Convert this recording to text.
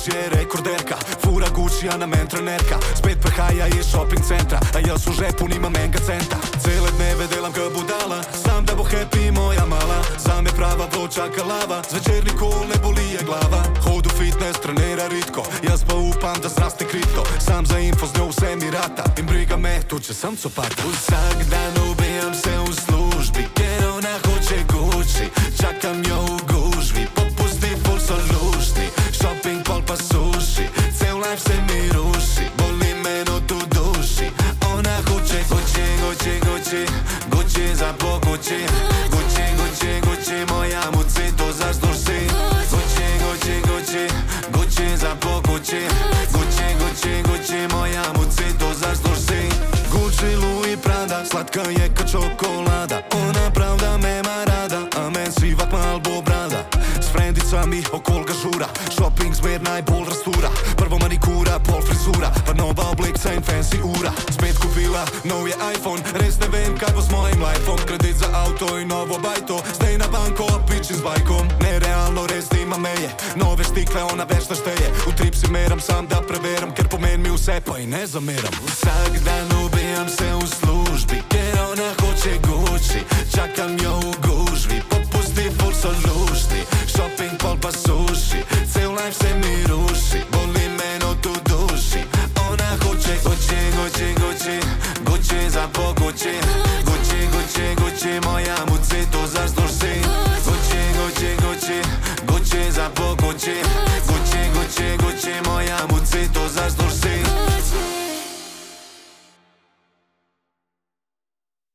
Gucci je rekorderka, fura Gucci, a na men trenerka. Spet prehaja iz shopping centra, a jaz v žepu nimam enega centa. Cele dneve delam k budala, sam da bo happy moja mala. Zame prava vroča kalava, zvečer nikol ne boli je glava. Hod v fitness, trenira ritko, jaz pa upam da zraste kripto. Sam za info z njo vse mi rata in briga me, tu če sem copata. Vsak dan ubijam se v službi, ker ona hoče Gucci. Čakam jo v gužvi, popusti ful so lušni. Shopping pol pa suši, cel life se mi ruši. Boli me not v duši, ona hoče Gucci, Gucci, Gucci, Gucci za po Gucci. Gucci, Gucci, Gucci, moja muci to zasluži. Gucci, Gucci, Gucci, Gucci za po Gucci. Gucci, Gucci, Gucci, moja muci to zasluži. Gucci, Louis, Prada, slatka je ka čokolada. Ona pravda me ima rada, a men sivat mal bo brada. S frendicami okol ga žura, shopping zmer najbolj rastura. Prvo manikura, pol frizura, pa nova oblekca in fancy ura. Spet kupila nov je iPhone, res ne vem kaj bo s mojim lifeom. Kredit za avto in novo bajto, zdaj na banko, a piči z bajkom. Nerealno, res nima meje, nove štikle ona več našteje. V trip si meram sam da preveram, ker pomeni mi vse pa in ne zameram. Vsak dan ubijam se v službi, ker ona hoče Gucci. Čakam jo v gužvi, popusti ful so lušni. Shopping pol pa suši, cel life se mi ruši. Boli me not v duši, ona hoče Gucci, Gucci, Gucci, Gucci za po Gucci. Gucci, Gucci, Gucci, moja muci to zasluži. Gucci, Gucci, Gucci, Gucci za po Gucci.